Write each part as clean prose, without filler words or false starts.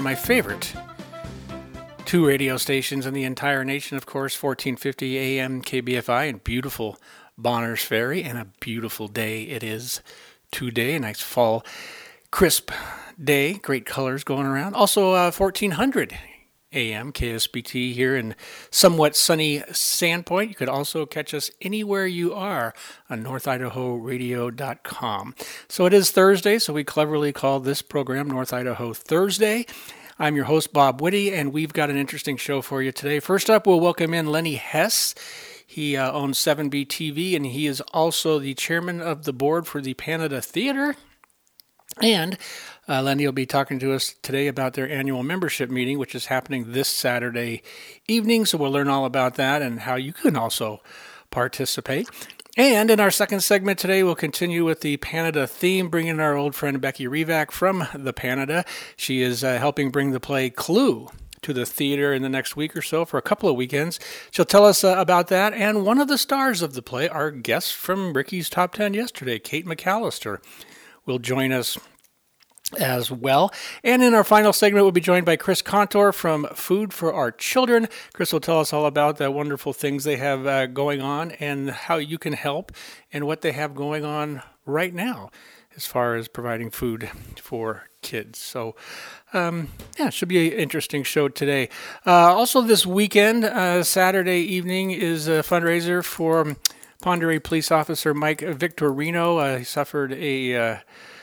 my favorite two radio stations in the entire nation, of course, 1450 AM KBFI in beautiful Bonners Ferry, and a beautiful day it is today. A nice fall, crisp day, great colors going around. Also 1400 AM KSBT here in somewhat sunny Sandpoint. You could also catch us anywhere you are on NorthIdahoRadio.com. So it is Thursday, so we cleverly called this program North Idaho Thursday. I'm your host, Bob Whitty, and we've got an interesting show for you today. First up, we'll welcome in Lenny Hess. He owns 7B TV, and he is also the chairman of the board for the Panada Theater. And Lenny will be talking to us today about their annual membership meeting, which is happening this Saturday evening. So we'll learn all about that and how you can also participate. And in our second segment today, we'll continue with the Panada theme, bringing our old friend Becky Revac from the Panada. She is helping bring the play Clue to the theater in the next week or so for a couple of weekends. She'll tell us about that. And one of the stars of the play, our guest from Ricky's Top 10 yesterday, Kate McAllister, will join us as well. And in our final segment, we'll be joined by Chris Contor from Food for Our Children. Chris will tell us all about the wonderful things they have going on and how you can help and what they have going on right now as far as providing food for kids. So, it should be an interesting show today. Also this weekend, Saturday evening, is a fundraiser for Pend Oreille Police Officer Mike Victorino. He suffered a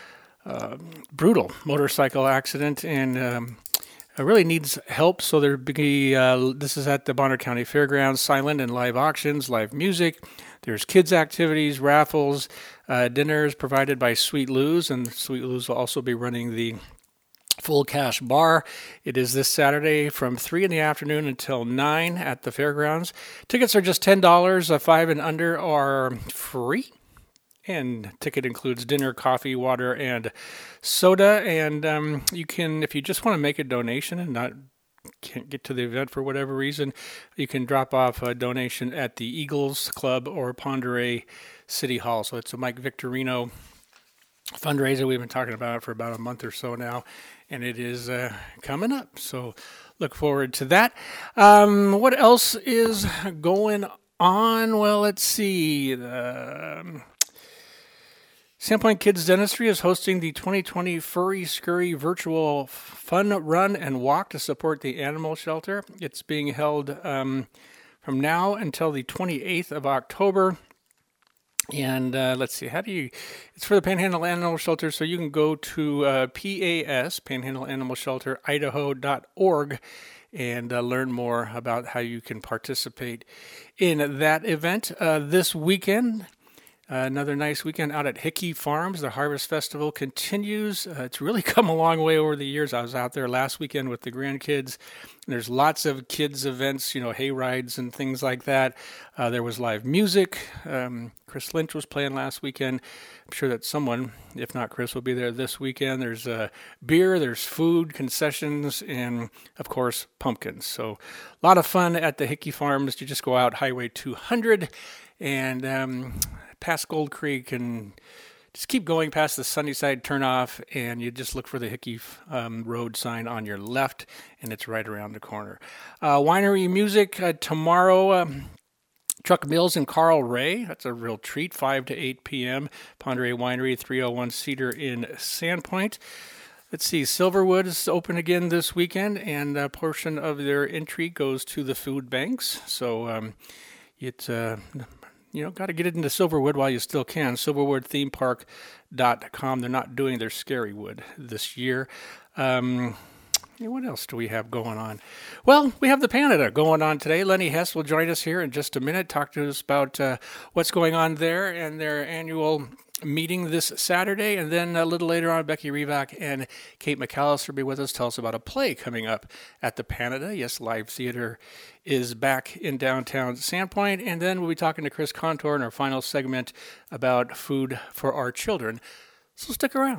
brutal motorcycle accident and really needs help. So there be this is at the Bonner County Fairgrounds, silent and live auctions, live music. There's kids activities, raffles, dinners provided by Sweet Lou's, and Sweet Lou's will also be running the full cash bar. It is this Saturday from 3 in the afternoon until 9 at the fairgrounds. Tickets are just $10. 5 and under are free. And ticket includes dinner, coffee, water, and soda. And you can, if you just want to make a donation and can't get to the event for whatever reason, you can drop off a donation at the Eagles Club or Pend Oreille City Hall. So it's a Mike Victorino fundraiser. We've been talking about it for about a month or so now, and it is coming up. So look forward to that. What else is going on? Well, let's see. Sandpoint Kids Dentistry is hosting the 2020 Furry Scurry virtual fun run and walk to support the animal shelter. It's being held from now until the 28th of October. And let's see, it's for the Panhandle Animal Shelter, so you can go to PAS, Panhandle Animal Shelter, Idaho.org, and learn more about how you can participate in that event. This weekend, another nice weekend out at Hickey Farms. The Harvest Festival continues. It's really come a long way over the years. I was out there last weekend with the grandkids. There's lots of kids events, hay rides and things like that. There was live music. Chris Lynch was playing last weekend. I'm sure that someone, if not Chris, will be there this weekend. There's beer, there's food, concessions, and, of course, pumpkins. So a lot of fun at the Hickey Farms. You just go out Highway 200 and past Gold Creek and just keep going past the Sunnyside turnoff, and you just look for the Hickey Road sign on your left, and it's right around the corner. Winery music tomorrow. Truck Mills and Carl Ray. That's a real treat, 5 to 8 p.m. Pend Oreille Winery, 301 Cedar in Sandpoint. Let's see, Silverwood is open again this weekend, and a portion of their entry goes to the food banks. So it's got to get it into Silverwood while you still can. SilverwoodThemePark.com. They're not doing their Scary Wood this year. What else do we have going on? Well, we have the Panada going on today. Lenny Hess will join us here in just a minute, talk to us about what's going on there and their annual meeting this Saturday. And then a little later on, Becky Revac and Kate McAllister will be with us, tell us about a play coming up at the Panada. Yes, live theater is back in downtown Sandpoint. And then we'll be talking to Chris Contor in our final segment about food for our children. So stick around.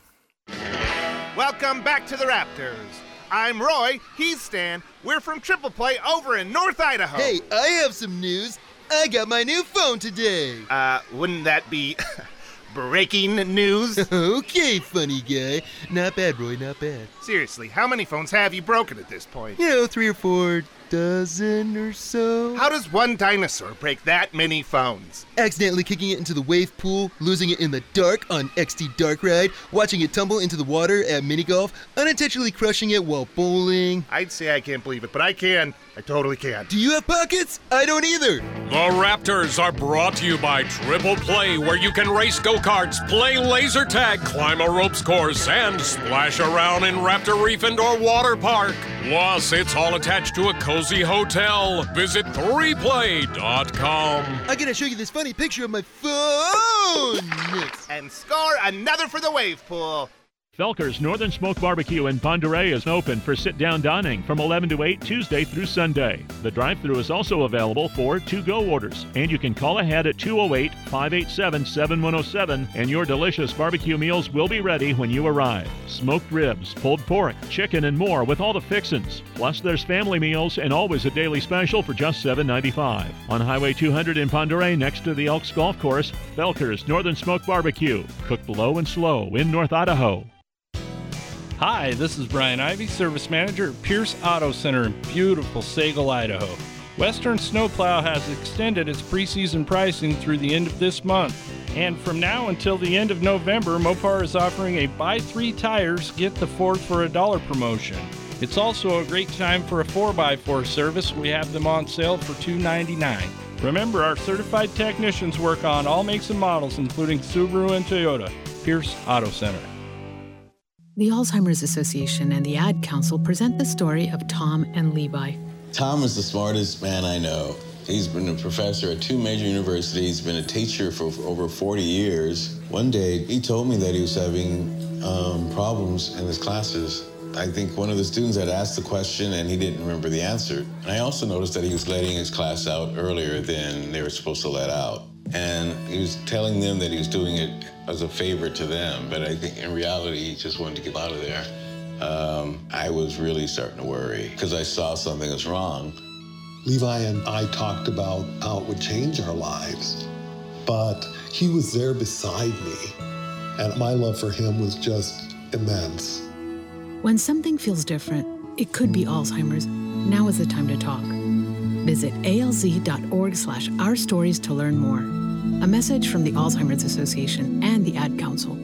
Welcome back to the Raptors. I'm Roy, he's Stan. We're from Triple Play over in North Idaho. Hey, I have some news. I got my new phone today. Wouldn't that be Breaking news. Okay, funny guy. Not bad, Roy, not bad. Seriously, how many phones have you broken at this point? 3 or 4 dozen or so. How does one dinosaur break that many phones? Accidentally kicking it into the wave pool, losing it in the dark on XT Dark Ride, watching it tumble into the water at mini golf, unintentionally crushing it while bowling. I'd say I can't believe it, but I can. I totally can. Do you have pockets? I don't either. The Raptors are brought to you by Triple Play, where you can race go-karts, play laser tag, climb a ropes course, and splash around in Raptor Reef Indoor Water Park. Plus, it's all attached to a cozy hotel. Visit 3play.com. I gotta show you this funny picture of my phone. And score another for the wave pool. Felker's Northern Smoke Barbecue in Pend Oreille is open for sit-down dining from 11 to 8 Tuesday through Sunday. The drive-thru is also available for to-go orders, and you can call ahead at 208-587-7107, and your delicious barbecue meals will be ready when you arrive. Smoked ribs, pulled pork, chicken, and more with all the fixins. Plus, there's family meals and always a daily special for just $7.95. On Highway 200 in Pend Oreille, next to the Elks Golf Course, Felker's Northern Smoke Barbecue, cooked low and slow in North Idaho. Hi, this is Brian Ivy, Service Manager at Pierce Auto Center in beautiful Sagal, Idaho. Western Snowplow has extended its preseason pricing through the end of this month. And from now until the end of November, Mopar is offering a buy 3 tires, get the 4th for $1 promotion. It's also a great time for a 4x4 service. We have them on sale for $2.99. Remember, our certified technicians work on all makes and models, including Subaru and Toyota. Pierce Auto Center. The Alzheimer's Association and the Ad Council present the story of Tom and Levi. Tom is the smartest man I know. He's been a professor at 2 major universities, been a teacher for over 40 years. One day, he told me that he was having problems in his classes. I think one of the students had asked the question and he didn't remember the answer. And I also noticed that he was letting his class out earlier than they were supposed to let out. And he was telling them that he was doing it as a favor to them, but I think in reality, he just wanted to get out of there. I was really starting to worry because I saw something was wrong. Levi and I talked about how it would change our lives, but he was there beside me, and my love for him was just immense. When something feels different, it could be Alzheimer's. Now is the time to talk. Visit alz.org/ourstories to learn more. A message from the Alzheimer's Association and the Ad Council.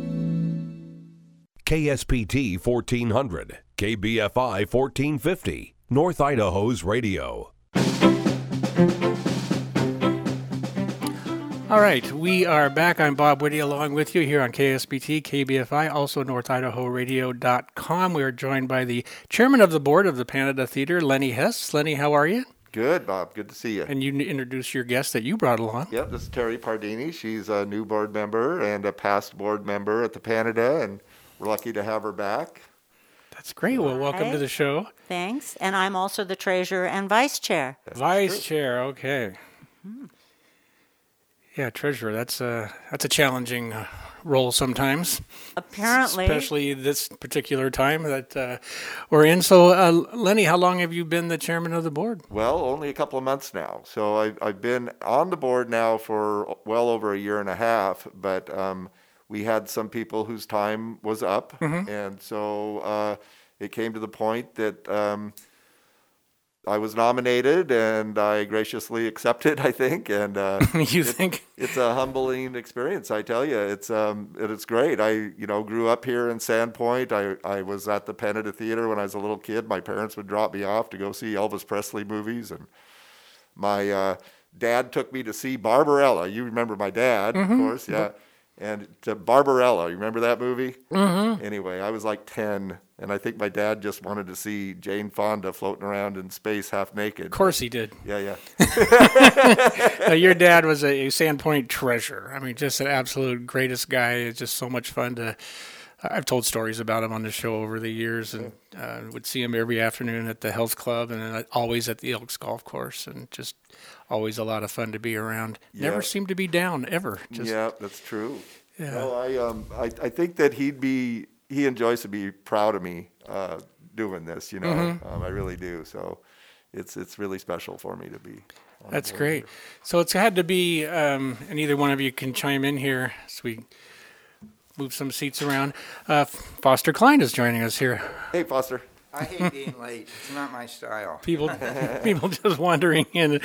KSPT 1400, KBFI 1450, North Idaho's radio. All right, we are back. I'm Bob Whitty along with you here on KSPT, KBFI, also NorthIdahoRadio.com. We are joined by the chairman of the board of the Panada Theater, Lenny Hess. Lenny, how are you? Good, Bob. Good to see you. And you introduce your guest that you brought along. Yep, this is Terry Pardini. She's a new board member and a past board member at the Panada, and we're lucky to have her back. That's great. Well, welcome to the show. Thanks. And I'm also the treasurer and vice chair. Vice chair, okay. Mm-hmm. Yeah, treasurer. That's a challenging role sometimes. Apparently. Especially this particular time that we're in. So, Lenny, how long have you been the chairman of the board? Well, only a couple of months now. So I've been on the board now for well over a year and a half, but we had some people whose time was up. Mm-hmm. And so it came to the point that I was nominated, and I graciously accepted, I think. And you think it's a humbling experience? I tell you, it's great. I grew up here in Sandpoint. I was at the Panada Theater when I was a little kid. My parents would drop me off to go see Elvis Presley movies, and my dad took me to see Barbarella. You remember my dad, mm-hmm. of course, yeah. And to Barbarella, you remember that movie? Mm-hmm. Anyway, I was like 10, and I think my dad just wanted to see Jane Fonda floating around in space half naked. Of course he did. Yeah. Your dad was a Sandpoint treasure. I mean, just an absolute greatest guy. It's just so much fun to... I've told stories about him on the show over the years, and would see him every afternoon at the health club, and then always at the Elks Golf Course, and just always a lot of fun to be around. Yeah. Never seemed to be down ever. Yeah, that's true. Yeah. Well, I think that he enjoys to be proud of me doing this. Mm-hmm. I really do. So it's really special for me to be. That's great. So it's had to be, and either one of you can chime in here. So we move some seats around. Foster Klein is joining us here. Hey, Foster. I hate being late. It's not my style. People just wandering in.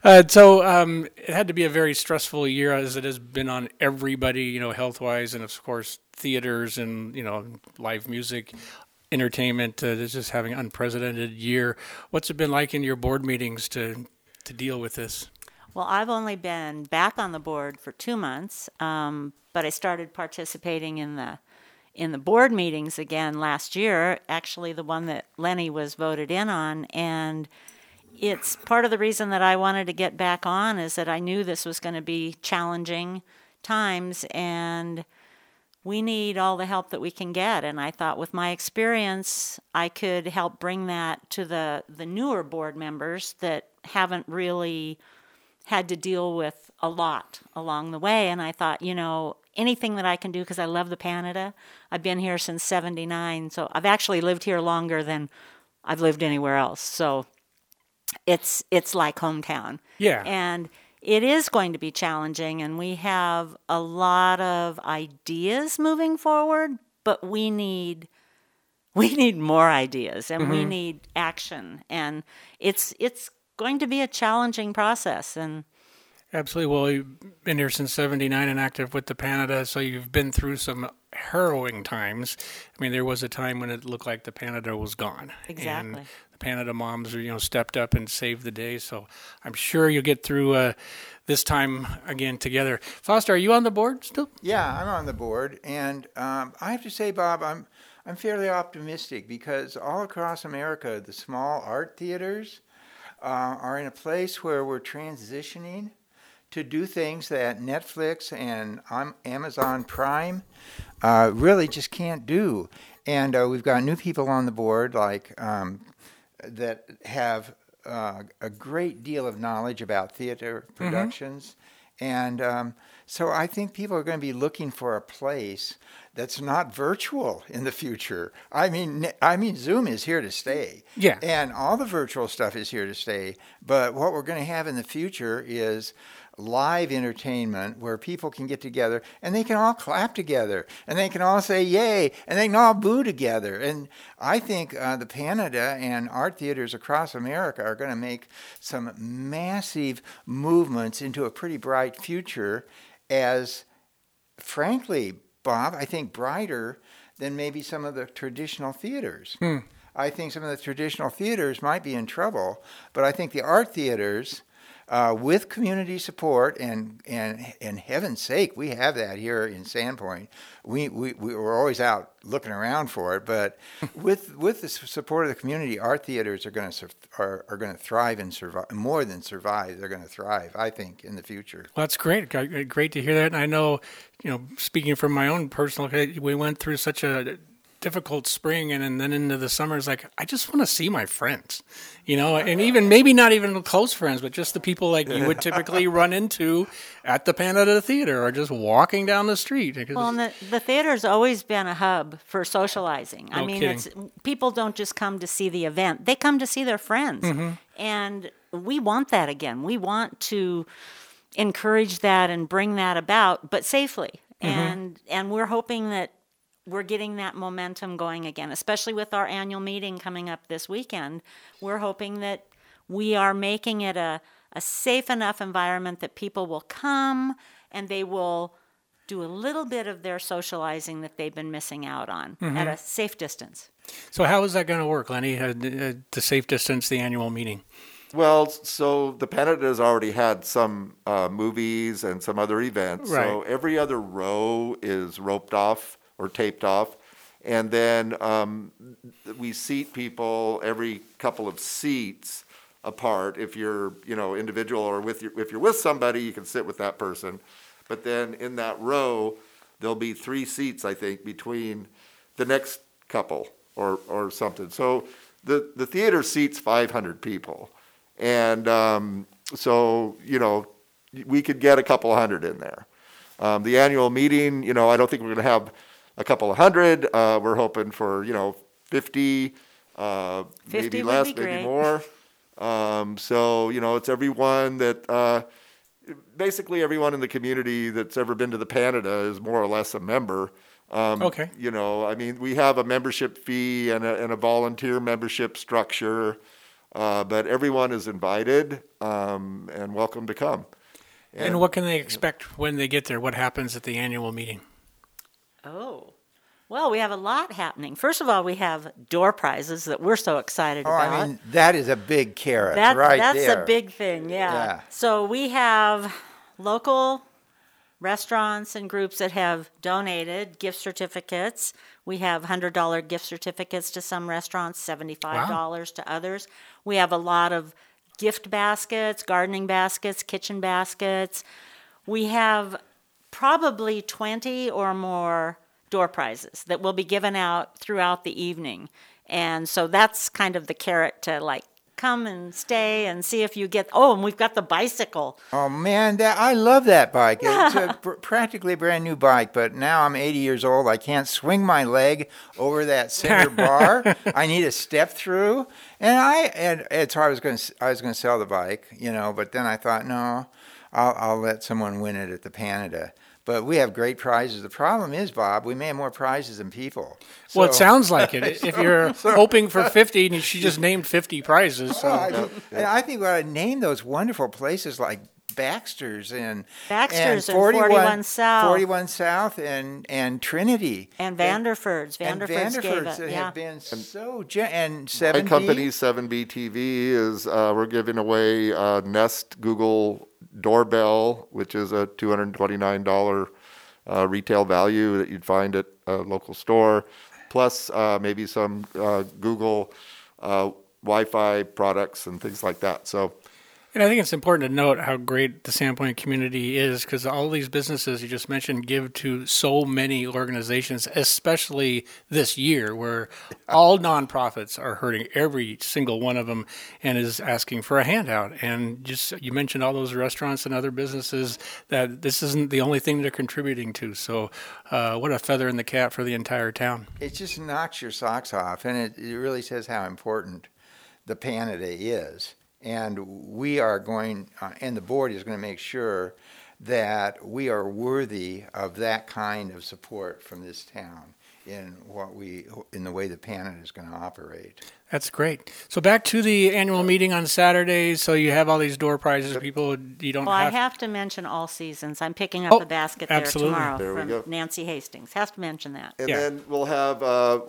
So it had to be a very stressful year, as it has been on everybody, health-wise, and of course theaters and live music, entertainment. It's just having an unprecedented year. What's it been like in your board meetings to deal with this? Well, I've only been back on the board for 2 months, but I started participating in the board meetings again last year, actually the one that Lenny was voted in on, and it's part of the reason that I wanted to get back on is that I knew this was going to be challenging times, and we need all the help that we can get. And I thought with my experience, I could help bring that to the newer board members that haven't really had to deal with a lot along the way. And I thought, anything that I can do, because I love the Canada. I've been here since 79, so I've actually lived here longer than I've lived anywhere else. So it's like hometown. Yeah. And it is going to be challenging, and we have a lot of ideas moving forward, but we need more ideas, and we need action. And it's going to be a challenging process. And absolutely. Well, you've been here since 79 and active with the Canada, so you've been through some harrowing times. I mean, there was a time when it looked like the Canada was gone. Exactly. And the Canada moms, stepped up and saved the day. So I'm sure you'll get through this time again together. Foster, are you on the board still? Yeah, I'm on the board, and I have to say, Bob, I'm fairly optimistic because all across America, the small art theaters are in a place where we're transitioning to do things that Netflix and Amazon Prime really just can't do. And we've got new people on the board that have a great deal of knowledge about theater productions. And so I think people are going to be looking for a place that's not virtual in the future. I mean, Zoom is here to stay. Yeah. And all the virtual stuff is here to stay. But what we're going to have in the future is live entertainment where people can get together and they can all clap together and they can all say yay and they can all boo together. And I think the Canada and art theaters across America are going to make some massive movements into a pretty bright future as, frankly, Bob, I think brighter than maybe some of the traditional theaters. I think some of the traditional theaters might be in trouble, but I think the art theaters, with community support, and heaven's sake, we have that here in Sandpoint. We're always out looking around for it, but with the support of the community, art theaters are going to thrive and survive. More than survive, they're going to thrive, I think, in the future. Well, that's great. Great to hear that. And I know, speaking from my own personal, we went through such a difficult spring, and then into the summer, it's like, I just want to see my friends, and even maybe not even close friends, but just the people like you would typically run into at the Canada Theater or just walking down the street. Well, and the theater's always been a hub for socializing. No kidding. People don't just come to see the event, they come to see their friends. And we want that again. We want to encourage that and bring that about, but safely. And we're hoping that we're getting that momentum going again, especially with our annual meeting coming up this weekend. We're hoping that we are making it a safe enough environment that people will come and they will do a little bit of their socializing that they've been missing out on at a safe distance. So how is that going to work, Lenny, the safe distance, the annual meeting? Well, so the Canada has already had some movies and some other events. Right. So every other row is roped off or taped off, and then we seat people every couple of seats apart. If you're, individual or if you're with somebody, you can sit with that person. But then in that row, there'll be 3 seats, I think, between the next couple or something. So the theater seats 500 people, and so we could get a couple hundred in there. The annual meeting, I don't think we're going to have a couple of hundred. We're hoping for, 50, 50 maybe would less, be maybe great. more. So, it's everyone that, basically everyone in the community that's ever been to the Canada is more or less a member. Okay. You know, I mean, we have a membership fee and a volunteer membership structure, but everyone is invited and welcome to come. And what can they expect when they get there? What happens at the annual meeting? Oh, well, we have a lot happening. First of all, we have door prizes that we're so excited about. I mean, that is a big carrot That's there. a big thing, yeah. So we have local restaurants and groups that have donated gift certificates. We have $100 gift certificates to some restaurants, $75 to others. We have a lot of gift baskets, gardening baskets, kitchen baskets. We have probably 20 or more door prizes that will be given out throughout the evening. And so that's kind of the carrot to like come and stay and see if you get, and we've got the bicycle. Oh man, I love that bike. It's a practically brand new bike, but now I'm 80 years old. I can't swing my leg over that center bar. I need a step through. And so I was going to sell the bike, you know, but then I thought, no, I'll let someone win it at the Panada. But we have great prizes. The problem is, Bob, we may have more prizes than people. So, well, it sounds like it. If you're hoping for 50, and she just named 50 prizes. So. I think we ought to name those wonderful places like Baxter's and 41 South. 41 South and Trinity. And Vanderford's. Vanderford's gave it, have been so and 7B. My company, 7B TV, is we're giving away Nest Google doorbell, which is a $229 retail value that you'd find at a local store, plus maybe some Google Wi-Fi products and things like that. So. And I think it's important to note how great the Sandpoint community is, because all these businesses you just mentioned give to so many organizations, especially this year where all nonprofits are hurting, every single one of them, and is asking for a handout. And just you mentioned all those restaurants and other businesses that this isn't the only thing they're contributing to. So what a feather in the cap for the entire town. It just knocks your socks off, and it really says how important the Panada is. And we are going, and the board is going to make sure that we are worthy of that kind of support from this town in the way the Panada is going to operate. That's great. So back to the annual meeting on Saturdays. So you have all these door prizes. People, you don't. Well, I have to mention All Seasons. I'm picking up a basket there tomorrow from Nancy Hastings. Has to mention that. And then we'll have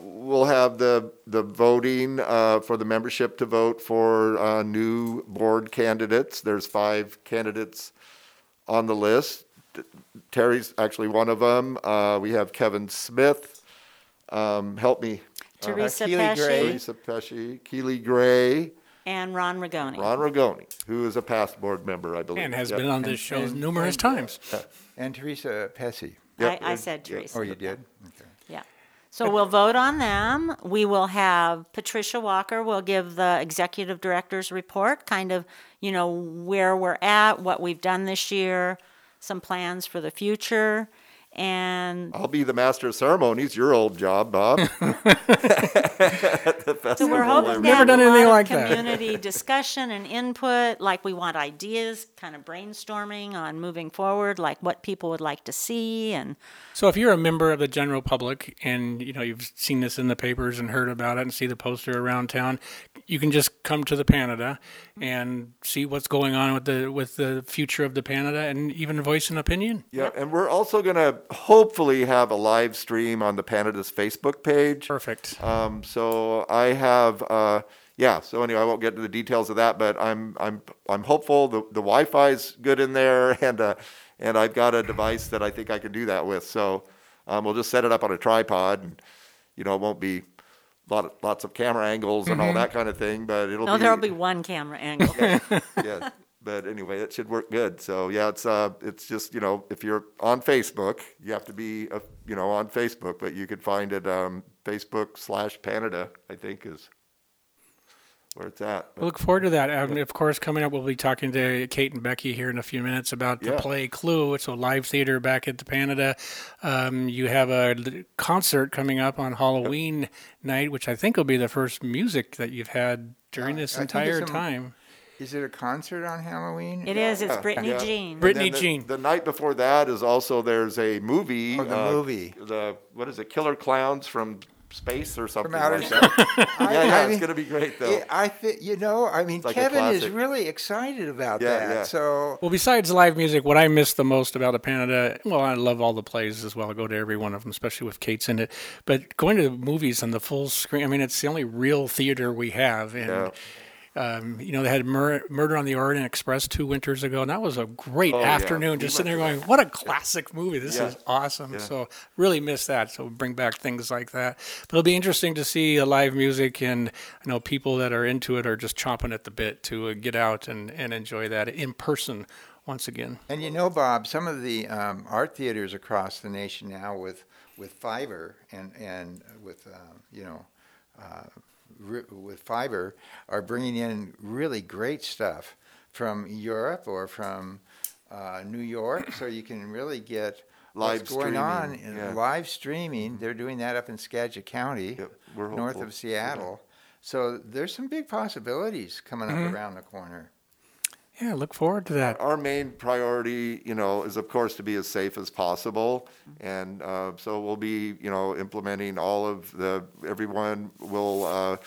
the voting for the membership to vote for new board candidates. There's 5 candidates on the list. Terry's actually one of them. We have Kevin Smith. Help me. Teresa Pesci, Keely Gray, and Ron Rigoni. Ron Rigoni, who is a past board member, I believe. And has been on this show numerous times. And Teresa Pesci. I said Teresa. Oh, you did? Okay. Yeah. So we'll vote on them. We will have Patricia Walker will give the executive director's report, kind of, where we're at, what we've done this year, some plans for the future. And I'll be the master of ceremonies. Your old job, Bob. So we're hoping to have a lot of community discussion and input. Like we want ideas, kind of brainstorming on moving forward, like what people would like to see. And so, if you're a member of the general public and you've seen this in the papers and heard about it and see the poster around town, you can just come to the Panada and see what's going on with the future of the Panada and even voice an opinion. Yeah, and we're also going to hopefully have a live stream on the Panada's Facebook page. Perfect. So I have, so anyway, I won't get into the details of that, but I'm hopeful. The Wi-Fi's good in there, and I've got a device that I think I can do that with. So we'll just set it up on a tripod, and it won't be lots of camera angles and all that kind of thing, but there'll be one camera angle. Yeah. But anyway, it should work good. So it's just if you're on Facebook, you have to be on Facebook, but you could find it Facebook/Panada, I think is where it's at. We'll look forward to that. Of course, coming up, we'll be talking to Kate and Becky here in a few minutes about the play Clue. It's a live theater back at the Panada. You have a concert coming up on Halloween night, which I think will be the first music that you've had during this entire time. Is it a concert on Halloween? It is. It's Brittany Jean. Brittany Jean. The night before that is also there's a movie. Oh, the movie. What is it? Killer Clowns from Space or something From outer like that. I mean, it's going to be great though. I think like Kevin is really excited about that. Yeah. So well, besides live music, what I miss the most about the Canada, well, I love all the plays as well. I go to every one of them, especially with Kate's in it. But going to movies on the full screen, I mean, it's the only real theater we have. And they had Murder on the Orient Express 2 winters ago, and that was a great afternoon just sitting there going, what a classic movie. This is awesome. Yeah. So really miss that. So bring back things like that. But it'll be interesting to see live music, and I know people that are into it are just chomping at the bit to get out and enjoy that in person once again. And Bob, some of the art theaters across the nation now with fiber and with, with fiber are bringing in really great stuff from Europe or from New York, so you can really get what's going on in live streaming. They're doing that up in Skagit County, north of Seattle. So there's some big possibilities coming up around the corner. Yeah, look forward to that. Our main priority, is of course to be as safe as possible, and so we'll be, implementing all of everyone will.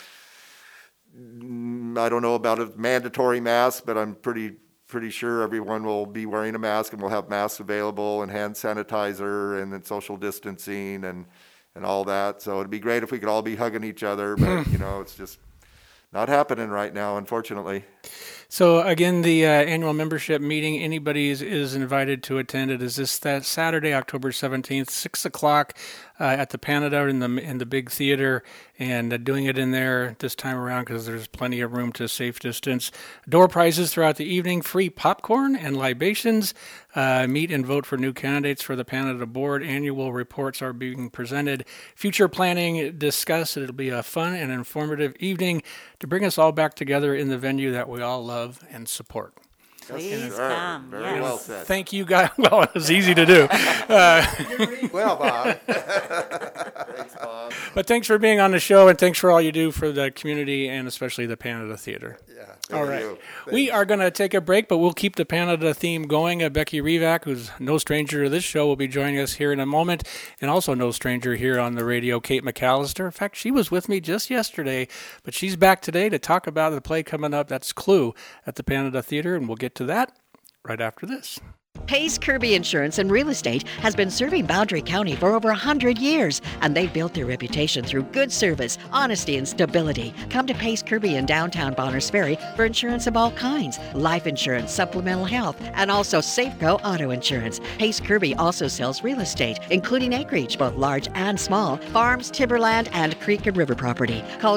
I don't know about a mandatory mask, but I'm pretty sure everyone will be wearing a mask, and we'll have masks available, and hand sanitizer, and then social distancing, and all that. So it'd be great if we could all be hugging each other, but it's just not happening right now, unfortunately. So again, the annual membership meeting, anybody is invited to attend. It is that Saturday, October 17th, 6:00 at the Canada in the big theater, and doing it in there this time around because there's plenty of room to safe distance. Door prizes throughout the evening, free popcorn and libations. Meet and vote for new candidates for the Canada board. Annual reports are being presented. Future planning discussed. It'll be a fun and informative evening to bring us all back together in the venue that we all love and support. Please come. Very well said. Thank you, guys. Well, it was easy to do. Well, Bob. Thanks, Bob. But thanks for being on the show, and thanks for all you do for the community and especially the Canada Theater. Yeah. All right. We are going to take a break, but we'll keep the Canada theme going. Becky Revac, who's no stranger to this show, will be joining us here in a moment, and also no stranger here on the radio, Kate McAllister. In fact, she was with me just yesterday, but she's back today to talk about the play coming up. That's Clue at the Canada Theater, and we'll get to that right after this. Pace Kirby Insurance and Real Estate has been serving Boundary County for over 100 years, and they've built their reputation through good service, honesty, and stability. Come to Pace Kirby in downtown Bonners Ferry for insurance of all kinds, life insurance, supplemental health, and also Safeco auto insurance. Pace Kirby also sells real estate, including acreage, both large and small, farms, timberland, and creek and river property. Call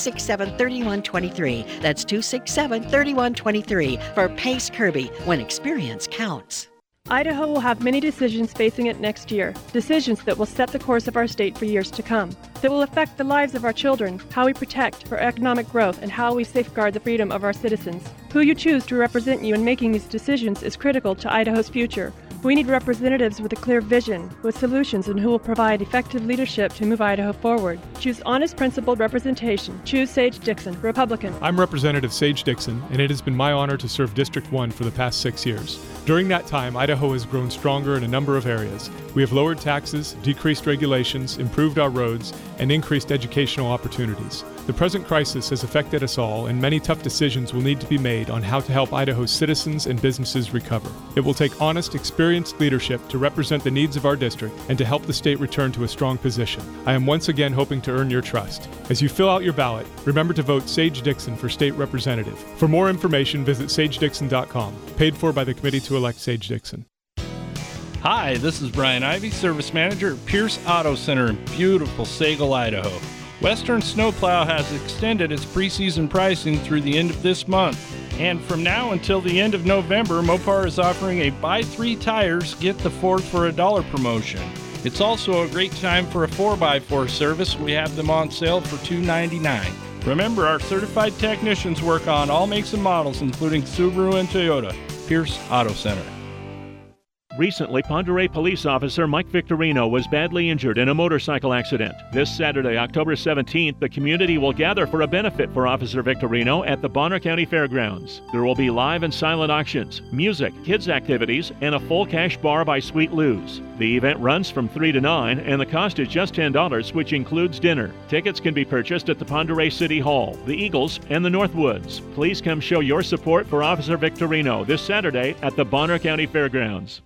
267-3123. That's 267-3123 for Pace Kirby, when experience counts. Idaho will have many decisions facing it next year, decisions that will set the course of our state for years to come, that will affect the lives of our children, how we protect for economic growth, and how we safeguard the freedom of our citizens. Who you choose to represent you in making these decisions is critical to Idaho's future. We need representatives with a clear vision, with solutions, and who will provide effective leadership to move Idaho forward. Choose honest, principled representation. Choose Sage Dixon, Republican. I'm Representative Sage Dixon, and it has been my honor to serve District 1 for the past 6 years. During that time, Idaho has grown stronger in a number of areas. We have lowered taxes, decreased regulations, improved our roads, and increased educational opportunities. The present crisis has affected us all, and many tough decisions will need to be made on how to help Idaho's citizens and businesses recover. It will take honest, experienced leadership to represent the needs of our district and to help the state return to a strong position. I am once again hoping to earn your trust. As you fill out your ballot, remember to vote Sage Dixon for state representative. For more information, visit sagedixon.com. Paid for by the Committee to Elect Sage Dixon. Hi, this is Brian Ivy, Service Manager at Pierce Auto Center in beautiful Sagal, Idaho. Western Snowplow has extended its preseason pricing through the end of this month. And from now until the end of November, Mopar is offering a buy 3 tires, get the 4th for $1 promotion. It's also a great time for a 4x4 service. We have them on sale for $2.99. Remember, our certified technicians work on all makes and models, including Subaru and Toyota. Pierce Auto Center. Recently, Ponderay police officer Mike Victorino was badly injured in a motorcycle accident. This Saturday, October 17th, the community will gather for a benefit for Officer Victorino at the Bonner County Fairgrounds. There will be live and silent auctions, music, kids' activities, and a full cash bar by Sweet Lou's. The event runs from 3 to 9, and the cost is just $10, which includes dinner. Tickets can be purchased at the Ponderay City Hall, the Eagles, and the Northwoods. Please come show your support for Officer Victorino this Saturday at the Bonner County Fairgrounds.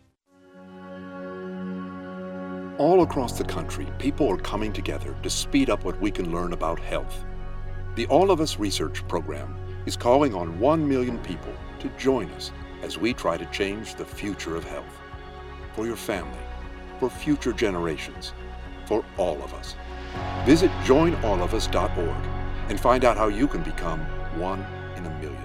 All across the country, people are coming together to speed up what we can learn about health. The All of Us Research Program is calling on 1 million people to join us as we try to change the future of health. For your family, for future generations, for all of us. Visit joinallofus.org and find out how you can become 1 in a million.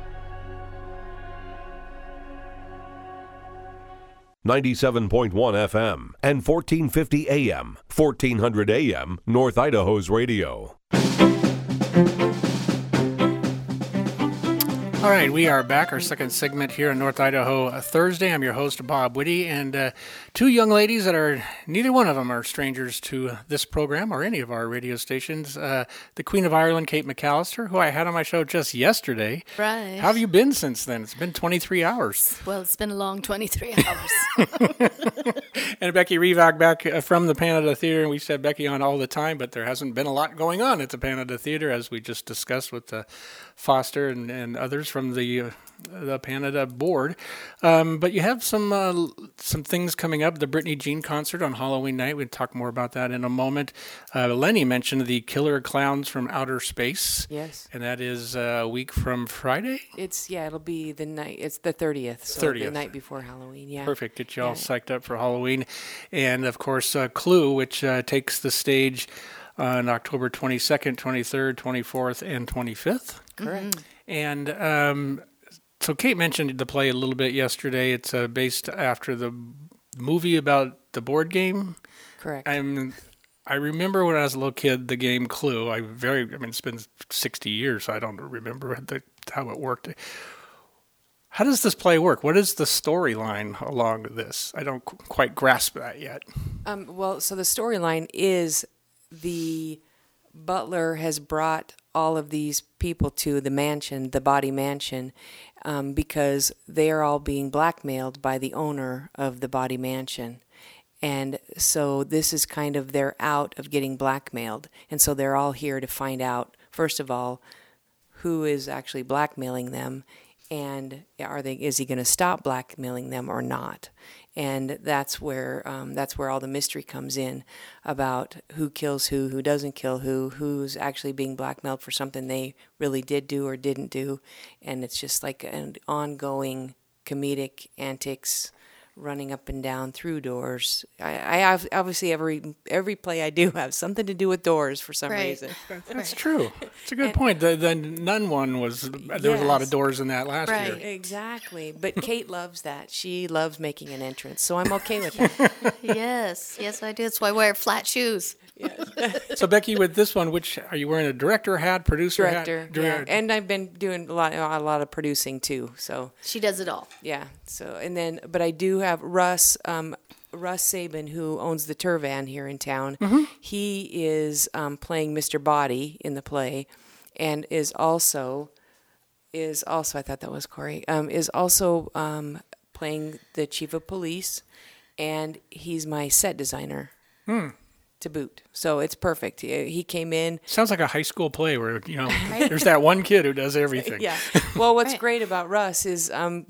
97.1 FM and 1450 AM, 1400 AM, North Idaho's radio. All right, we are back, our second segment here in North Idaho Thursday. I'm your host, Bob Whitty, and two young ladies that are, neither one of them are strangers to this program or any of our radio stations. The Queen of Ireland, Kate McAllister, who I had on my show just yesterday. Right. How have you been since then? It's been 23 hours. Well, it's been a long 23 hours. And Becky Revak back from the Panada Theater, and we've had Becky on all the time, but there hasn't been a lot going on at the Panada Theater, as we just discussed with Foster and others from the Panada board. But you have some things coming up. The Brittany Jean concert on Halloween night. We'll talk more about that in a moment. Lenny mentioned the Killer Clowns from Outer Space. Yes. And that is a week from Friday? It'll be the night. It's the 30th. So 30th. The night before Halloween, yeah. Perfect. Get you all psyched up for Halloween. And, of course, Clue, which takes the stage on October 22nd, 23rd, 24th, and 25th. Correct. And so Kate mentioned the play a little bit yesterday. It's based after the movie about the board game. Correct. I remember when I was a little kid, the game Clue. It's been 60 years, so I don't remember how it worked. How does this play work? What is the storyline along this? I don't quite grasp that yet. So the storyline is the butler has brought all of these people to the mansion, the Body Mansion, because they are all being blackmailed by the owner of the Body Mansion. And so this is kind of their out of getting blackmailed. And so they're all here to find out, first of all, who is actually blackmailing them, and is he going to stop blackmailing them or not? And that's where all the mystery comes in about who kills who doesn't kill who's actually being blackmailed for something they really did do or didn't do. And it's just like an ongoing comedic antics running up and down through doors. I have, obviously every play I do has something to do with doors for some reason. That's true. It's a good point. The nun one was, there was a lot of doors in that last year. Right, exactly. But Kate loves that. She loves making an entrance, so I'm okay with that. Yes, I do. That's why I wear flat shoes. So Becky, with this one, which are you wearing, a director hat, producer hat? Yeah. And I've been doing a lot of producing too. So she does it all. Yeah. So but I do have Russ Sabin, who owns the Turvan here in town. Mm-hmm. He is playing Mr. Body in the play, and is also I thought that was Corey. Is also playing the chief of police, and he's my set designer. To boot. So it's perfect. He came in. Sounds like a high school play where, there's that one kid who does everything. Yeah. Well, what's great about Russ is I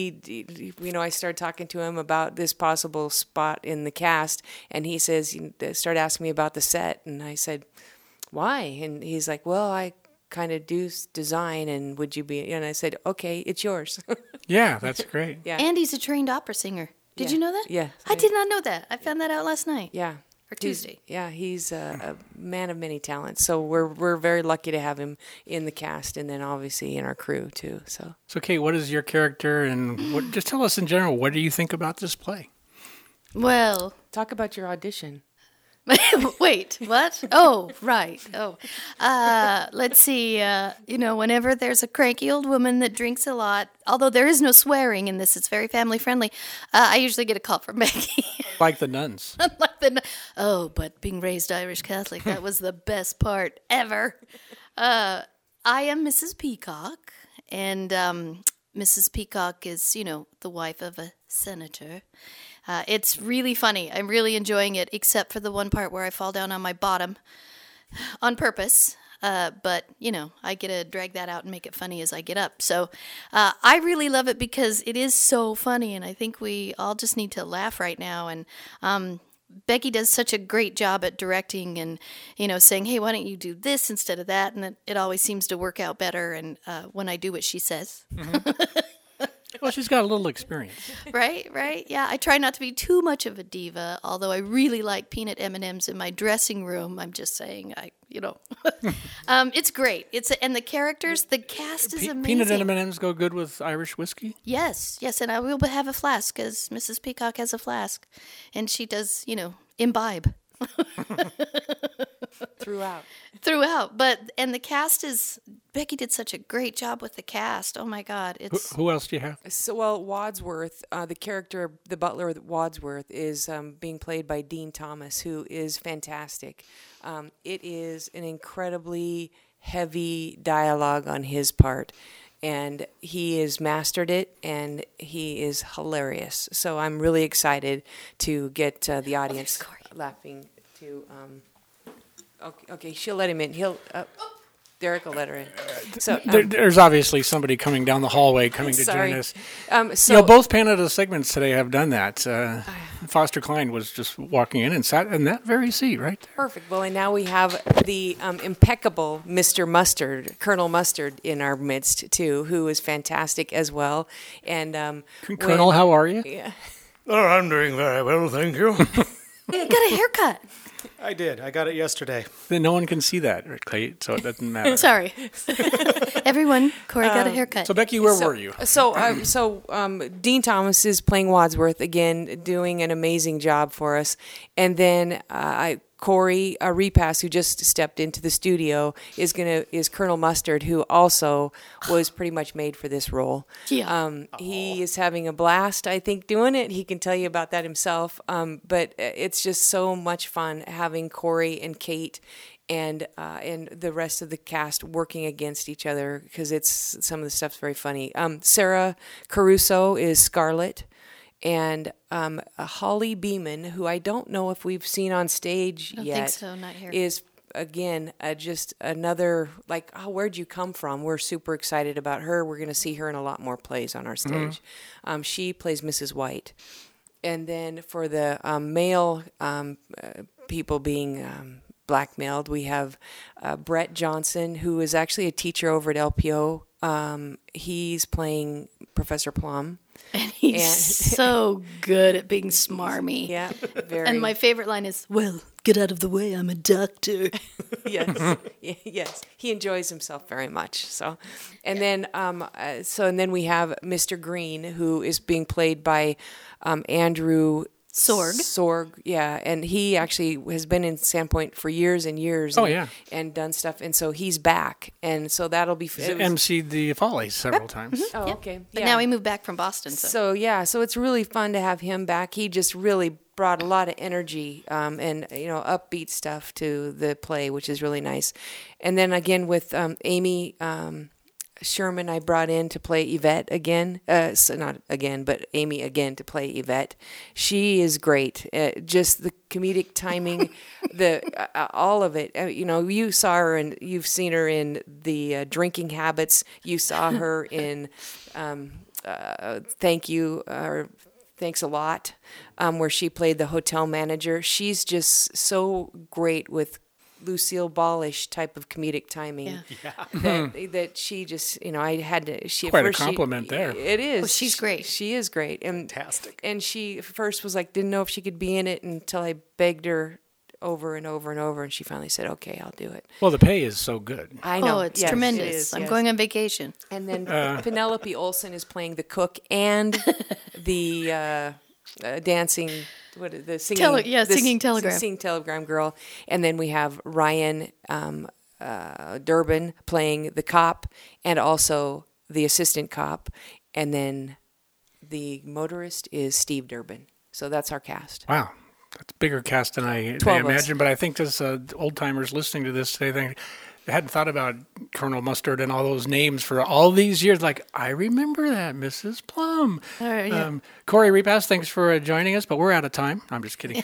started talking to him about this possible spot in the cast, and he says, started asking me about the set, and I said, why? And he's like, well, I kind of do design, and would you be? And I said, okay, it's yours. Yeah, that's great. Yeah. And he's a trained opera singer. Did you know that? Yeah. I did not know that. I found that out last night. Yeah. Or Tuesday. He's a man of many talents. So we're very lucky to have him in the cast, and then obviously in our crew too. So Kate, what is your character, and just tell us in general, what do you think about this play? Well, talk about your audition. Wait, what? Oh, right. Oh, let's see. Whenever there's a cranky old woman that drinks a lot, although there is no swearing in this, it's very family friendly. I usually get a call from Becky. Like the nuns. But being raised Irish Catholic, that was the best part ever. I am Mrs. Peacock, and Mrs. Peacock is, the wife of a senator. It's really funny. I'm really enjoying it, except for the one part where I fall down on my bottom on purpose. But, I get to drag that out and make it funny as I get up. So I really love it because it is so funny, and I think we all just need to laugh right now. And Becky does such a great job at directing and, saying, hey, why don't you do this instead of that? And it always seems to work out better and when I do what she says. Mm-hmm. Well, she's got a little experience. Right. Yeah, I try not to be too much of a diva, although I really like peanut M&Ms in my dressing room. I'm just saying, it's great. And the characters, the cast is amazing. Peanut M&Ms go good with Irish whiskey? Yes, and I will have a flask, because Mrs. Peacock has a flask, and she does, imbibe. Throughout. And the cast Becky did such a great job with the cast. Oh my God. Who else do you have? So, Wadsworth, the character, the butler Wadsworth, is being played by Dean Thomas, who is fantastic. It is an incredibly heavy dialogue on his part, and he has mastered it, and he is hilarious. So I'm really excited to get the audience laughing to... Okay, she'll let him in. Derek will let her in. So there's obviously somebody coming down the hallway coming to join us. Both Panada segments today have done that. Foster Klein was just walking in and sat in that very seat right there. Perfect. Well, and now we have the impeccable Mr. Mustard, Colonel Mustard, in our midst too, who is fantastic as well. And Colonel, how are you? Yeah. Oh, I'm doing very well, thank you. You got a haircut. I did. I got it yesterday. Then no one can see that, Kate, so it doesn't matter. Sorry. Everyone, Corey got a haircut. So, Becky, where were you? So Dean Thomas is playing Wadsworth, again, doing an amazing job for us. And then Corey Repass, who just stepped into the studio, is Colonel Mustard, who also was pretty much made for this role. Yeah. He is having a blast, I think, doing it. He can tell you about that himself. But it's just so much fun having Corey and Kate and the rest of the cast working against each other, because some of the stuff's very funny. Sarah Caruso is Scarlett. And Holly Beeman, who I don't know if we've seen on stage yet. I don't think so, not here. Is, again, just another, where'd you come from? We're super excited about her. We're going to see her in a lot more plays on our stage. Mm-hmm. She plays Mrs. White. And then for the male people being blackmailed, we have Brett Johnson, who is actually a teacher over at LPO. He's playing Professor Plum. And he's so good at being smarmy. Yeah, very. And my favorite line is, well, get out of the way, I'm a doctor. Yes. He enjoys himself very much. So, and then we have Mr. Green, who is being played by Andrew Sorg, yeah, and he actually has been in Sandpoint for years and years. And done stuff, and so he's back, and so that'll be. emceed the Follies several times. Mm-hmm. Oh, okay. But now he moved back from Boston. So it's really fun to have him back. He just really brought a lot of energy and upbeat stuff to the play, which is really nice. And then again with Amy. Sherman I brought in to play Yvette again. Not again, but Amy again to play Yvette. She is great. Just the comedic timing, all of it. You saw her and you've seen her in the Drinking Habits. You saw her in Thank You or Thanks a Lot, where she played the hotel manager. She's just so great with Lucille Ball-ish type of comedic timing. That she just, I had to. Quite a compliment there. It is. Oh, she's great. She is great. Fantastic. And she first was didn't know if she could be in it until I begged her over and over and over, and she finally said, "Okay, I'll do it." Well, the pay is so good. I know. Oh, it's tremendous. I'm going on vacation. And then Penelope Olsen is playing the cook and the dancing the singing, singing telegram, singing telegram girl, and then we have Ryan Durbin playing the cop and also the assistant cop, and then the motorist is Steve Durbin. So that's our cast. Wow. That's a bigger cast than I imagined, but I think this old-timers listening to this today, they hadn't thought about Colonel Mustard and all those names for all these years. Like, I remember that, Mrs. Plum. Corey Repass, thanks for joining us, but we're out of time. I'm just kidding.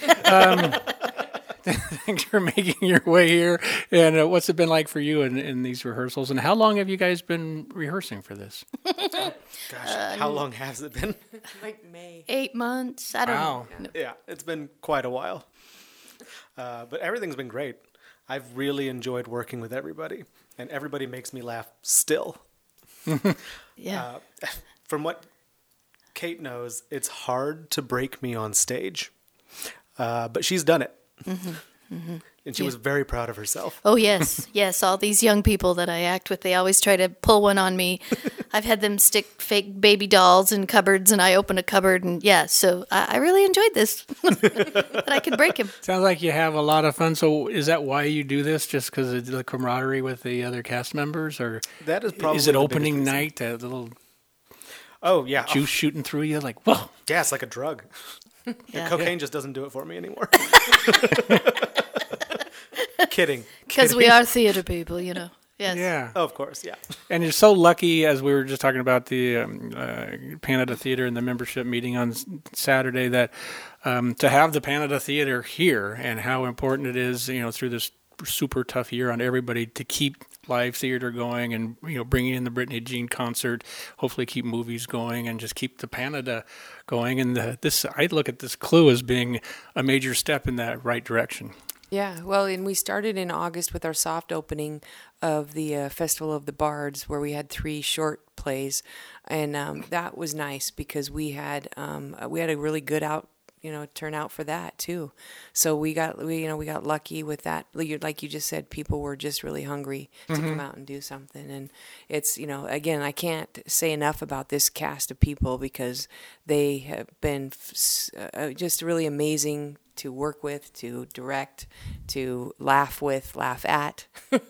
Thanks for making your way here. And what's it been like for you in these rehearsals? And how long have you guys been rehearsing for this? Gosh, how long has it been? Like May. 8 months. I don't know. Yeah, it's been quite a while. But everything's been great. I've really enjoyed working with everybody, and everybody makes me laugh still. Yeah. From what Kate knows, it's hard to break me on stage, but she's done it. And she was very proud of herself. Oh, yes. Yes, all these young people that I act with, they always try to pull one on me. I've had them stick fake baby dolls in cupboards, and I open a cupboard, and so I really enjoyed this, that I could break him. Sounds like you have a lot of fun. So is that why you do this, just because of the camaraderie with the other cast members? Or that is probably is it opening night, the little juice shooting through you? Like, whoa. Yeah, it's like a drug. Cocaine just doesn't do it for me anymore. Kidding. Because we are theater people, Yes. Yeah. Oh, of course, yeah. And you're so lucky, as we were just talking about the Panada Theater and the membership meeting on Saturday, that to have the Panada Theater here and how important it is, through this super tough year on everybody to keep live theater going and, bringing in the Brittany Jean concert, hopefully keep movies going and just keep the Panada going. And I look at this Clue as being a major step in that right direction. Yeah, well, and we started in August with our soft opening of the Festival of the Bards, where we had 3 short plays, and that was nice because we had a really good turnout for that too. So we got lucky with that. Like you just said, people were just really hungry to come out and do something, and it's again, I can't say enough about this cast of people because they have been just really amazing to work with, to direct, to laugh at.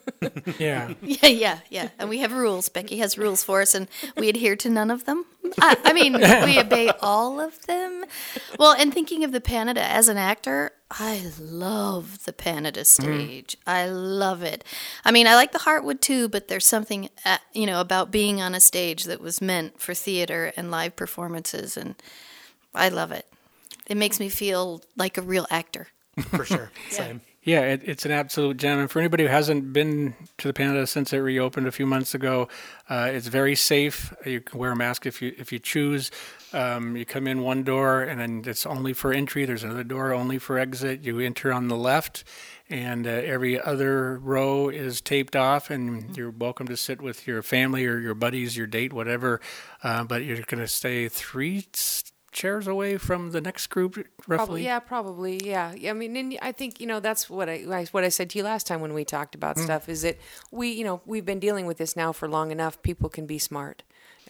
Yeah. Yeah. And we have rules. Becky has rules for us, and we adhere to none of them. I mean, we obey all of them. Well, and thinking of the Panada as an actor, I love the Panada stage. I love it. I mean, I like the Heartwood too, but there's something, about being on a stage that was meant for theater and live performances, and I love it. It makes me feel like a real actor. For sure. Same. Yeah, it's an absolute gem. And for anybody who hasn't been to the Panada since it reopened a few months ago, it's very safe. You can wear a mask if you choose. You come in one door, and then it's only for entry. There's another door only for exit. You enter on the left, and every other row is taped off, and you're welcome to sit with your family or your buddies, your date, whatever. But you're going to stay 3 chairs away from the next group, roughly? Probably. Yeah. I mean, and I think, that's what I said to you last time when we talked about stuff, is that we've been dealing with this now for long enough. People can be smart.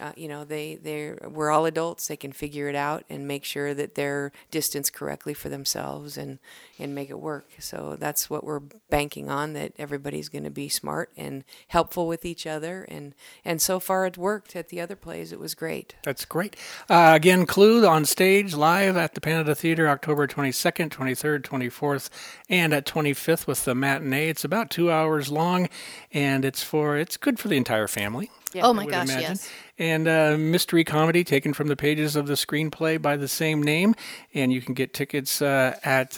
We're all adults. They can figure it out and make sure that they're distanced correctly for themselves and make it work. So that's what we're banking on, that everybody's going to be smart and helpful with each other. And so far it worked. At the other plays, it was great. That's great. Again, Clue on stage live at the Panada Theater, October 22nd, 23rd, 24th, and at 25th with the matinee. It's about 2 hours long, and it's good for the entire family. Yeah. Oh my gosh, yes. And mystery comedy taken from the pages of the screenplay by the same name. And you can get tickets at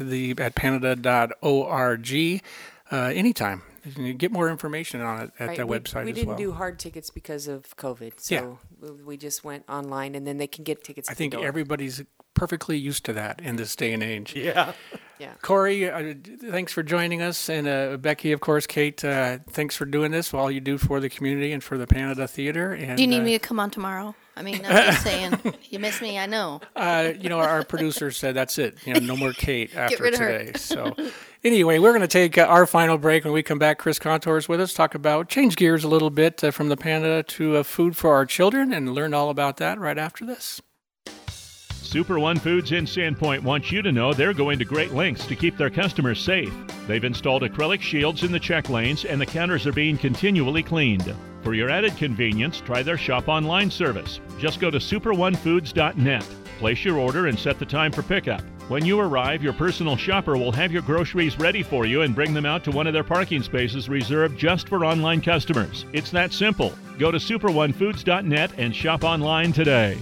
panada.org anytime. You can get more information on it at that website as well. We didn't do hard tickets because of COVID, so we just went online, and then they can get tickets. I think everybody's perfectly used to that in this day and age. Yeah. Corey, thanks for joining us, and Becky, of course, Kate, thanks for doing this, all you do for the community and for the Panada Theater. And, do you need me to come on tomorrow? I mean, I'm just saying, you miss me, I know. Our producer said that's it. No more Kate after Get rid of today. her. So anyway, we're going to take our final break. When we come back, Chris Contour's with us, change gears a little bit from the Panada to food for our children, and learn all about that right after this. Super One Foods in Sandpoint wants you to know they're going to great lengths to keep their customers safe. They've installed acrylic shields in the check lanes, and the counters are being continually cleaned. For your added convenience, try their shop online service. Just go to superonefoods.net. Place your order and set the time for pickup. When you arrive, your personal shopper will have your groceries ready for you and bring them out to one of their parking spaces reserved just for online customers. It's that simple. Go to superonefoods.net and shop online today.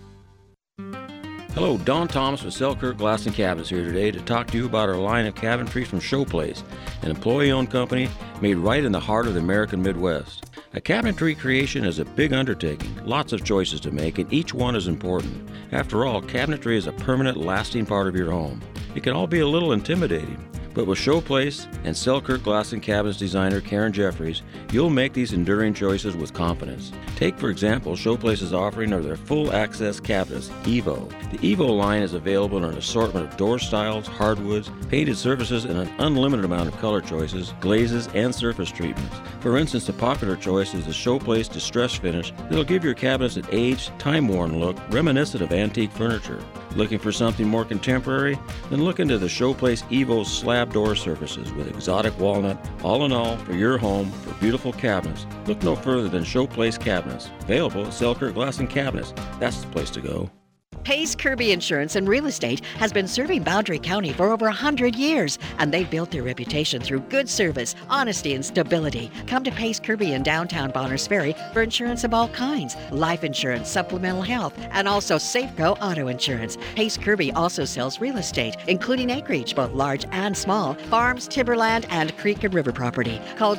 Hello, Don Thomas with Selkirk Glass and Cabinets here today to talk to you about our line of cabinetry from Showplace, an employee-owned company made right in the heart of the American Midwest. A cabinetry creation is a big undertaking, lots of choices to make, and each one is important. After all, cabinetry is a permanent, lasting part of your home. It can all be a little intimidating, but with Showplace and Selkirk Glass and Cabinets designer Karen Jeffries, you'll make these enduring choices with confidence. Take, for example, Showplace's offering of their full-access cabinets, Evo. The Evo line is available in an assortment of door styles, hardwoods, painted surfaces, and an unlimited amount of color choices, glazes, and surface treatments. For instance, a popular choice is the Showplace Distress Finish that'll give your cabinets an aged, time-worn look reminiscent of antique furniture. Looking for something more contemporary? Then look into the Showplace Evo slab door surfaces with exotic walnut. All in all, for your home, for beautiful cabinets, look no further than Showplace Cabinets. Available at Selkirk Glass and Cabinets. That's the place to go. Pace Kirby Insurance and Real Estate has been serving Boundary County for over 100 years, and they've built their reputation through good service, honesty, and stability. Come to Pace Kirby in downtown Bonners Ferry for insurance of all kinds, life insurance, supplemental health, and also Safeco auto insurance. Pace Kirby also sells real estate, including acreage, both large and small, farms, timberland, and creek and river property. Call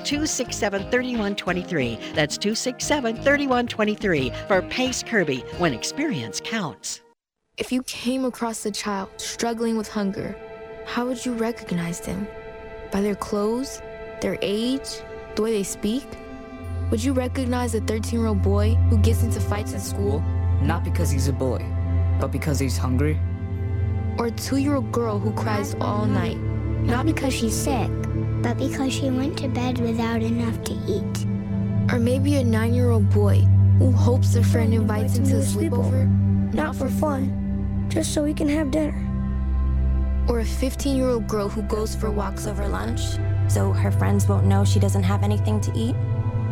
267-3123. That's 267-3123 for Pace Kirby, when experience counts. If you came across a child struggling with hunger, how would you recognize them? By their clothes, their age, the way they speak? Would you recognize a 13-year-old boy who gets into fights at school? Not because he's a boy, but because he's hungry. Or a 2-year-old girl who cries all night? Not because she's sick, but because she went to bed without enough to eat. Or maybe a 9-year-old boy who hopes their friend invites him to a sleepover? Not for fun, just so we can have dinner. Or a 15-year-old girl who goes for walks over lunch, so her friends won't know she doesn't have anything to eat?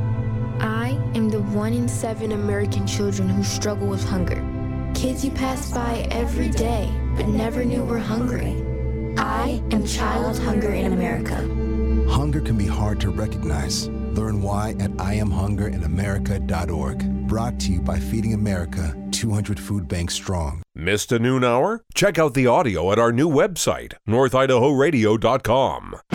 I am the 1 in 7 American children who struggle with hunger. Kids you pass by every day, but never knew were hungry. I am Child Hunger in America. Hunger can be hard to recognize. Learn why at IamHungerinAmerica.org. Brought to you by Feeding America, 200 food banks strong. Missed a noon hour? Check out the audio at our new website, northidahoradio.com.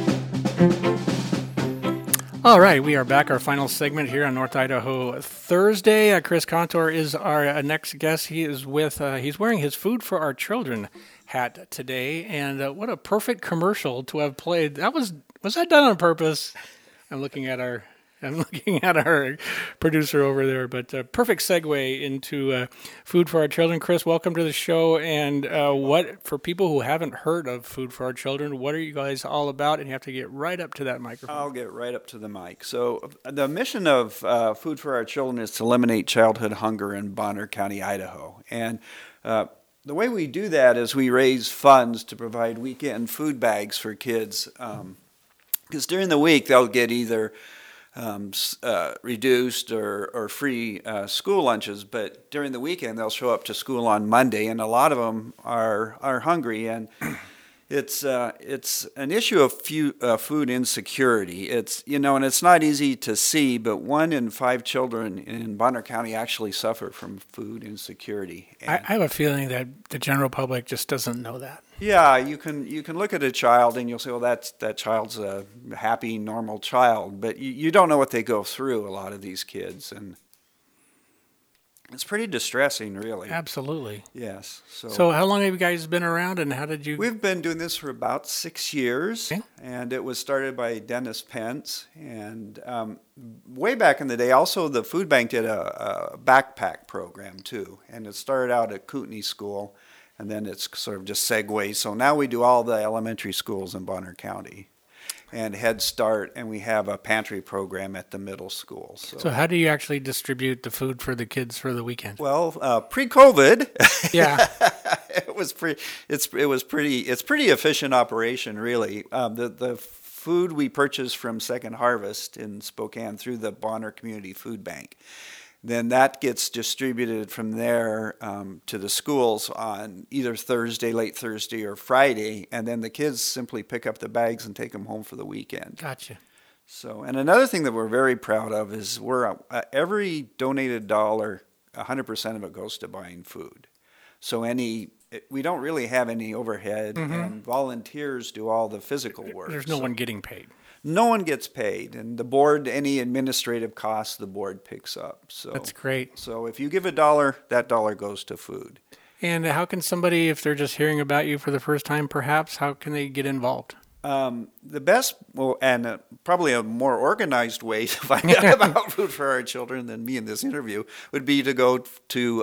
All right, we are back. Our final segment here on North Idaho Thursday. Chris Contour is our next guest. He is with, he's wearing his Food for Our Children hat today. And what a perfect commercial to have played. Was that done on purpose? I'm looking at our producer over there, but perfect segue into Food for Our Children. Chris, welcome to the show. And what, for people who haven't heard of Food for Our Children, what are you guys all about? And you have to get right up to that microphone. I'll get right up to the mic. So the mission of Food for Our Children is to eliminate childhood hunger in Bonner County, Idaho. And the way we do that is we raise funds to provide weekend food bags for kids. Because during the week, they'll get either reduced or free school lunches, but during the weekend, they'll show up to school on Monday, and a lot of them are hungry. And it's an issue of food insecurity. And it's not easy to see, but 1 in 5 children in Bonner County actually suffer from food insecurity. I have a feeling that the general public just doesn't know that. Yeah, you can look at a child and you'll say, well, that child's a happy, normal child, but you don't know what they go through, a lot of these kids, and it's pretty distressing, really. Absolutely. Yes. So how long have you guys been around, and how did you... We've been doing this for about 6 years, okay. And it was started by Dennis Pence, and way back in the day, also the food bank did a backpack program, too, and it started out at Kootenai School, and then it's sort of just segues. So now we do all the elementary schools in Bonner County. and Head Start, and we have a pantry program at the middle school. So how do you actually distribute the food for the kids for the weekend? Well, pre-COVID, yeah, it's pretty efficient operation, really. The food we purchase from Second Harvest in Spokane through the Bonner Community Food Bank, then that gets distributed from there to the schools on either late Thursday or Friday, and then the kids simply pick up the bags and take them home for the weekend. Gotcha. So, and another thing that we're very proud of is every donated dollar, 100% of it goes to buying food. So we don't really have any overhead, and volunteers do all the physical work. There's no one getting paid. No one gets paid, and the board, any administrative costs, the board picks up. So that's great. So if you give $1, that dollar goes to food. And how can somebody, if they're just hearing about you for the first time, perhaps, how can they get involved? The best, and probably a more organized way to find out about Food for Our Children than me in this interview would be to go to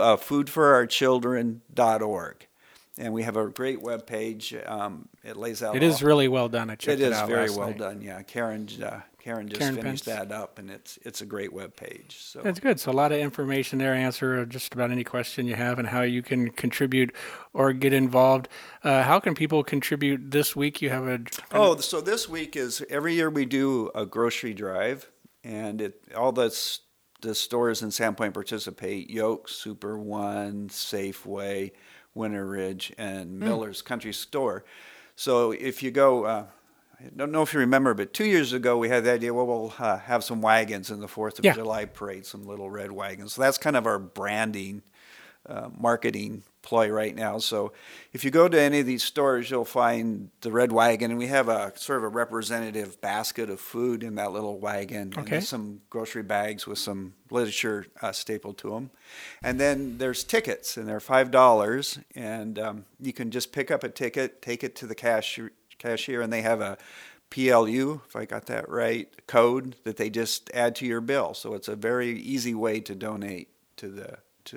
foodforourchildren.org. And we have a great web page. It lays out. It is really well done. I checked it out. It is very last well night. done. Yeah, Karen just finished that up, and it's a great web page. So that's good. So a lot of information there. Answer just about any question you have, and how you can contribute or get involved. How can people contribute this week? You have so this week is every year we do a grocery drive, and all the stores in Sandpoint participate: Yoke, Super One, Safeway, Winter Ridge, and Miller's Country Store. So if you go, I don't know if you remember, but 2 years ago we had the idea, we'll have some wagons in the 4th of July parade, some little red wagons. So that's kind of our branding, marketing ploy right now. So if you go to any of these stores, you'll find the red wagon, and we have a sort of a representative basket of food in that little wagon. Okay. And some grocery bags with some literature stapled to them. And then there's tickets, and they're $5, and you can just pick up a ticket, take it to the cashier, and they have a PLU, if I got that right, code that they just add to your bill. So it's a very easy way to donate to the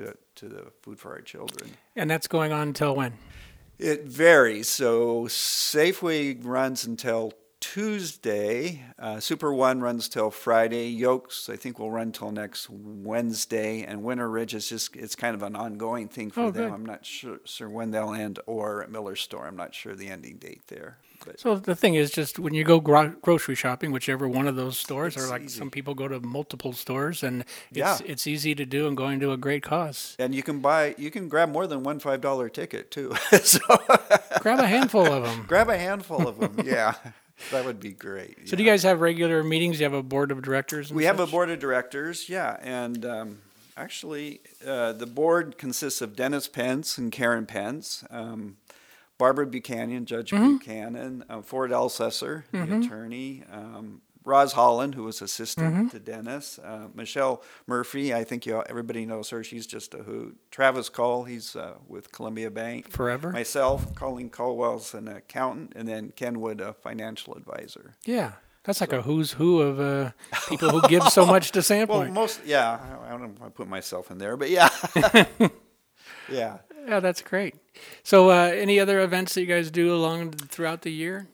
Food for Our Children. And that's going on until when? It varies. So Safeway runs until Tuesday. Super One runs till Friday. Yokes, I think, will run till next Wednesday. And Winter Ridge it's kind of an ongoing thing for them. Good. I'm not sure when they'll end, or at Miller's Store. I'm not sure the ending date there. But so the thing is, just when you go grocery shopping, whichever one of those stores, or like easy. some people go to multiple stores, and it's easy to do and going to a great cause. And you can grab more than one $5 ticket too. So grab a handful of them. Grab a handful of them. Yeah. That would be great. So do you guys have regular meetings? Do you have a board of directors? We have a board of directors, yeah. And actually, the board consists of Dennis Pence and Karen Pence, Barbara Buchanan, Judge Buchanan, Ford Elsesser, the attorney, Roz Holland, who was assistant to Dennis, Michelle Murphy, I think everybody knows her. She's just a hoot. Travis Cole, he's with Columbia Bank. Forever. Myself, Colleen Colwell's an accountant, and then Ken Wood, a financial advisor. Yeah. That's like a who's who of people who give so much to Sandpoint. Well, I don't want to put myself in there, but yeah. Yeah. Yeah, that's great. So any other events that you guys do throughout the year?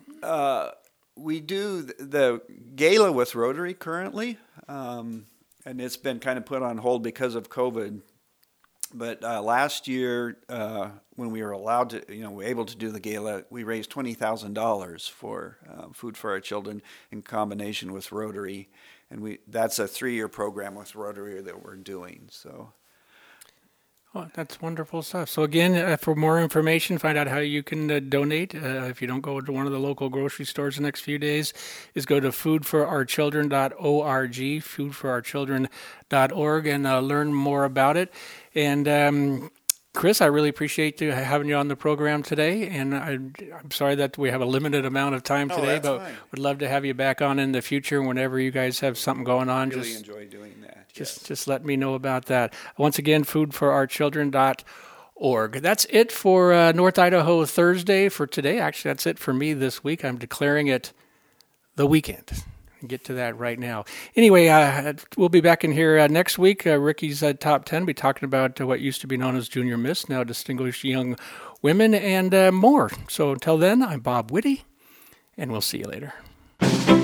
We do the gala with Rotary currently, and it's been kind of put on hold because of COVID. But last year, when we were allowed to, we were able to do the gala, we raised $20,000 for Food for Our Children in combination with Rotary, and that's a 3-year program with Rotary that we're doing. So. Oh, that's wonderful stuff. So again, for more information, find out how you can donate. If you don't go to one of the local grocery stores the next few days, is go to foodforourchildren.org, foodforourchildren.org, and learn more about it. And Chris, I really appreciate having you on the program today, and I'm sorry that we have a limited amount of time today, but would love to have you back on in the future whenever you guys have something going on. I really enjoy doing that. Just let me know about that. Once again, foodforourchildren.org. That's it for North Idaho Thursday for today. Actually, that's it for me this week. I'm declaring it the weekend. I'll get to that right now. Anyway, we'll be back in here next week. Ricky's Top 10. We'll be talking about what used to be known as Junior Miss, now Distinguished Young Women, and more. So until then, I'm Bob Witte, and we'll see you later.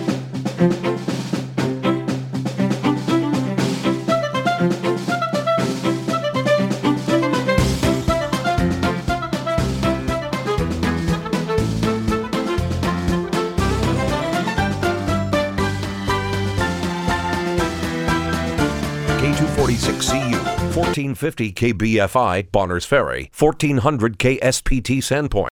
K246CU, 1450 KBFI, Bonners Ferry, 1400 KSPT Sandpoint.